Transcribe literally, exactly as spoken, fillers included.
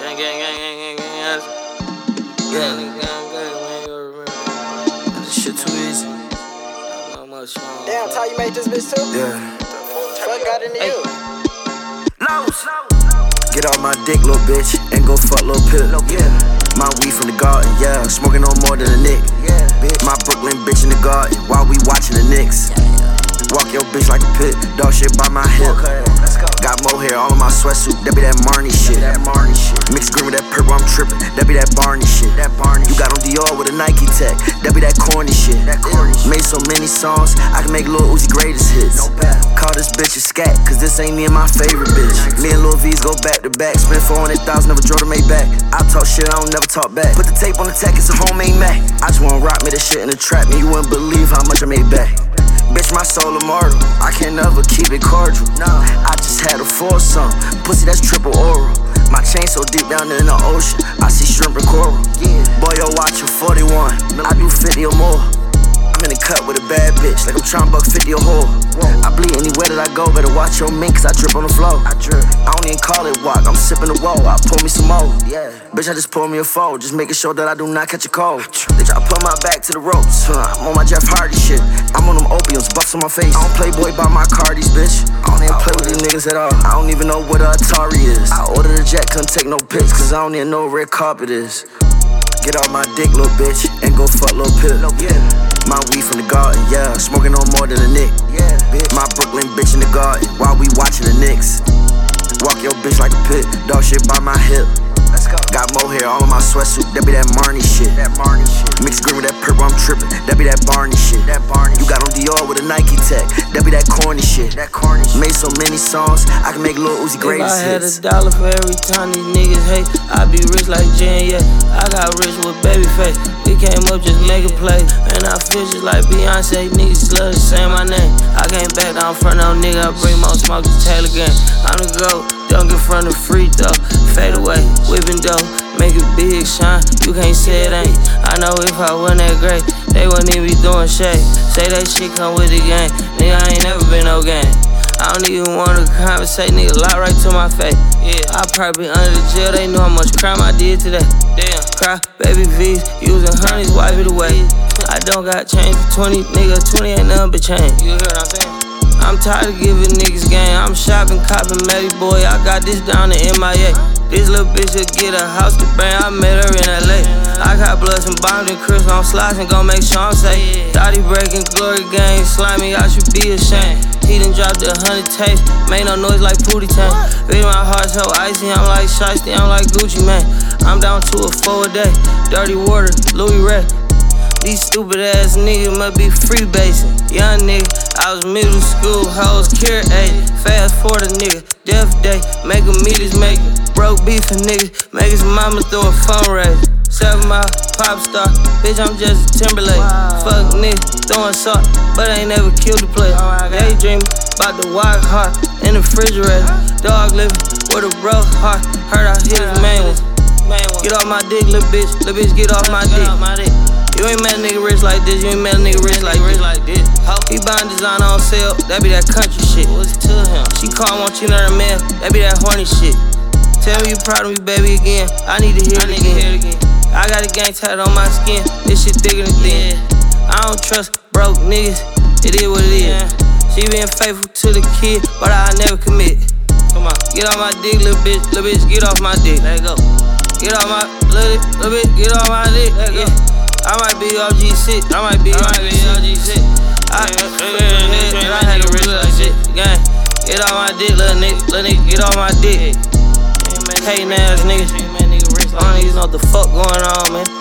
Gang, gang, gang, gang, gang, gang. Yeah, nigga, I'm good, man. You remember this shit too easy. Damn, Ty, you made this bitch too? Yeah. Fuck got into you. Lows. Get off my dick, little bitch, and go fuck little pip. Yeah. My weed from the garden, yeah. Smoking no more than a nick. Yeah. My Brooklyn bitch in the garden while we watching the Knicks. Walk your bitch like a pit, dog shit by my hip. Okay, let's go. Got more hair all in my sweatsuit, that be that Marnie shit. That Marnie shit. Mixed green with that purple, I'm trippin', that be that Barney shit. That Barney. You got on Dior with a Nike tech, that be that corny shit. That corny shit. Made so many songs, I can make Lil Uzi greatest hits. No bad. Call this bitch a scat, cause this ain't me and my favorite bitch. Me and Lil V's go back to back, spend four hundred thousand, never drove to Maybach. I talk shit, I don't never talk back. Put the tape on the tech, it's a homemade Mac. I just wanna rock me this shit in the trap, man, you wouldn't believe how much I made back. Bitch, my soul immortal, I can never keep it cordial. Nah, I just had to force some, pussy that's triple oral. My chain so deep down in the ocean, I see shrimp and coral. Yeah. Boy, yo, watch you forty-one, I do fifty or more. I'm in the cut with a bad bitch, like I'm tryna buck fifty a whore. I bleed anywhere that I go, better watch your mink, cause I drip on the floor. I drip. I don't even call it walk, I'm sipping the wall, I pull me some more. Yeah. Bitch, I just pull me a foe, just making sure that I do not catch a cold. They try to put my back to the ropes, huh? I'm on my Jeff Hardy shit. I'm on them opiums, buffs on my face. I don't play boy by my Cardis, bitch. I don't even play with these niggas at all. I don't even know what a Atari is. I ordered a jet, couldn't take no pics, cause I don't even know where red carpet is. Get off my dick, little bitch, and go fuck little pip. Yeah. My weed from the garden, yeah. Smoking no more than a nick. Yeah. My Brooklyn bitch in the garden while we watching the Knicks. Walk your bitch like a pit, dog shit by my hip. Let's go. Got more hair all in my sweatsuit, that be that Marnie shit. That Marnie shit. Mixed green with that purple, I'm trippin', that be that Barney shit. That Barney. You got on Dior with a Nike tech, that be that corny shit. That corny shit. Made so many songs, I can make Lil Uzi greatest hits. If I had hits. a dollar for every time these niggas hate, I'd be rich like Jen, yeah. I got rich with Babyface. We came up just make a play, and I feel just like Beyonce. Niggas love to say my name. I came back down front of no nigga, I bring more smoke to Taylor gang. I'm the GOAT, dunk in front of free throw. Fade away, whipping dough, make it big shine. You can't say it ain't. I know if I wasn't that great, they wouldn't even be doing shade. Say that shit come with the game, nigga, I ain't never been no game. I don't even wanna conversate, nigga, lie right to my face. Yeah, I probably be under the jail, they know how much crime I did today. Damn, cry, baby V's, using honeys, wipe it away. I don't got change for twenty, nigga, twenty ain't nothing but change. You hear what I'm saying? I'm tired of giving niggas game. I'm shopping, copping, Melly boy. I got this down to M I A. This little bitch will get a house to bang. I met her in L A. I got blood and bombs and Chris on slides and gon' make sure I'm safe. Thought he breaking glory gang, slimy, I should be ashamed. He done dropped a hundred tapes, made no noise like Pootie Tang. Baby, my heart so icy, I'm like Shiesty, I'm like Gucci Mane. I'm down to a four a day, dirty water, Louis Ray. These stupid ass niggas must be freebasing. Young nigga, I was middle school, hoes carrot eight. Fast forward a nigga, death day, make a meters make it. Broke beef a nigga, make his mama throw a fundraiser. Seven mile pop star, bitch, I'm just a Timberlake. Wow. Fuck nigga, throwing salt, but I ain't never killed a player. Oh, daydreaming about the wild heart in the refrigerator. Dog living with a broke heart, heard I hit his main one. Get off my dick, little bitch, little bitch, get off my dick. You ain't met a nigga rich like this, you ain't met a nigga rich like this. Like this. He buying designer on sale, that be that country shit. What's to him? She call, want you to her man, that be that horny shit. Tell me you proud of me, baby, again. I need to hear it again. Hear it again. I got a gang tatted on my skin, this shit thicker than thin. I don't trust broke niggas, it is what it is. She been faithful to the kid, but I never commit. Come on, get off my dick, little bitch, little bitch, get off my dick. Let go. Get off my little, little bitch, get off my dick. Let go. I might be O G shit, I might be O G shit. I, I had a rich like shit, gang. Get off my dick, little nigga, little nigga, get off my dick. Hating ass niggas, all niggas know what the fuck going on, man.